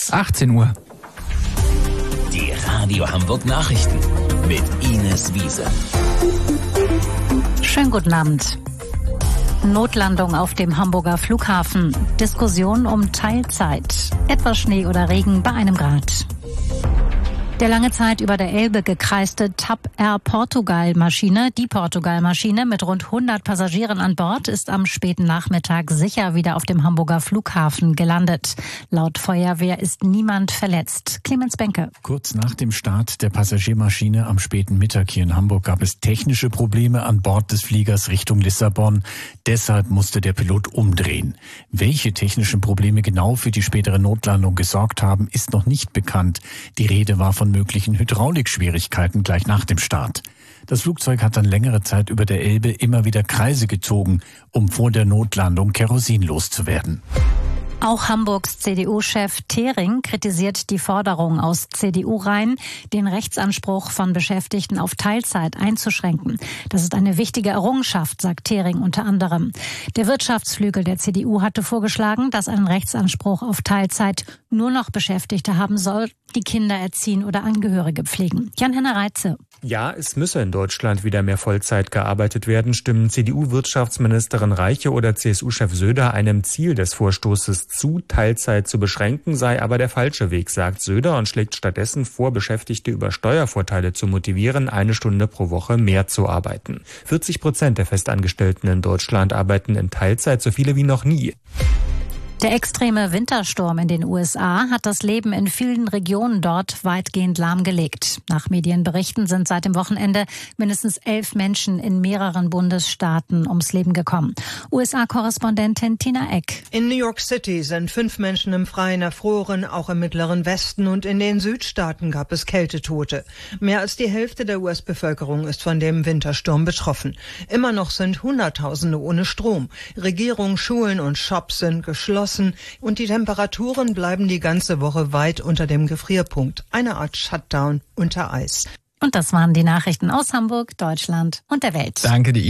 ist 18 Uhr. Die Radio Hamburg Nachrichten mit Ines Wiese. Schönen guten Abend. Notlandung auf dem Hamburger Flughafen. Diskussion um Teilzeit. Etwas Schnee oder Regen bei 1 Grad. Der lange Zeit über der Elbe gekreiste TAP Air Portugal-Maschine, die Portugal-Maschine mit rund 100 Passagieren an Bord, ist am späten Nachmittag sicher wieder auf dem Hamburger Flughafen gelandet. Laut Feuerwehr ist niemand verletzt. Clemens Benke. Kurz nach dem Start der Passagiermaschine am späten Mittag hier in Hamburg gab es technische Probleme an Bord des Fliegers Richtung Lissabon. Deshalb musste der Pilot umdrehen. Welche technischen Probleme genau für die spätere Notlandung gesorgt haben, ist noch nicht bekannt. Die Rede war von möglichen Hydraulikschwierigkeiten gleich nach dem Start. Das Flugzeug hat dann längere Zeit über der Elbe immer wieder Kreise gezogen, um vor der Notlandung kerosinlos zu werden. Auch Hamburgs CDU-Chef Thering kritisiert die Forderung aus CDU-Reihen, den Rechtsanspruch von Beschäftigten auf Teilzeit einzuschränken. Das ist eine wichtige Errungenschaft, sagt Thering unter anderem. Der Wirtschaftsflügel der CDU hatte vorgeschlagen, dass ein Rechtsanspruch auf Teilzeit nur noch Beschäftigte haben soll, die Kinder erziehen oder Angehörige pflegen. Jan-Henner Reitze. Ja, es müsse in Deutschland wieder mehr Vollzeit gearbeitet werden, stimmen CDU-Wirtschaftsministerin Reiche oder CSU-Chef Söder einem Ziel des Vorstoßes zu, Teilzeit zu beschränken, sei aber der falsche Weg, sagt Söder und schlägt stattdessen vor, Beschäftigte über Steuervorteile zu motivieren, 1 Stunde pro Woche mehr zu arbeiten. 40% der Festangestellten in Deutschland arbeiten in Teilzeit, so viele wie noch nie. Der extreme Wintersturm in den USA hat das Leben in vielen Regionen dort weitgehend lahmgelegt. Nach Medienberichten sind seit dem Wochenende mindestens 11 Menschen in mehreren Bundesstaaten ums Leben gekommen. USA-Korrespondentin Tina Eck. In New York City sind 5 Menschen im Freien erfroren, auch im Mittleren Westen und in den Südstaaten gab es Kältetote. Mehr als die Hälfte der US-Bevölkerung ist von dem Wintersturm betroffen. Immer noch sind Hunderttausende ohne Strom. Regierung, Schulen und Shops sind geschlossen. Und die Temperaturen bleiben die ganze Woche weit unter dem Gefrierpunkt. Eine Art Shutdown unter Eis. Und das waren die Nachrichten aus Hamburg, Deutschland und der Welt. Danke dir.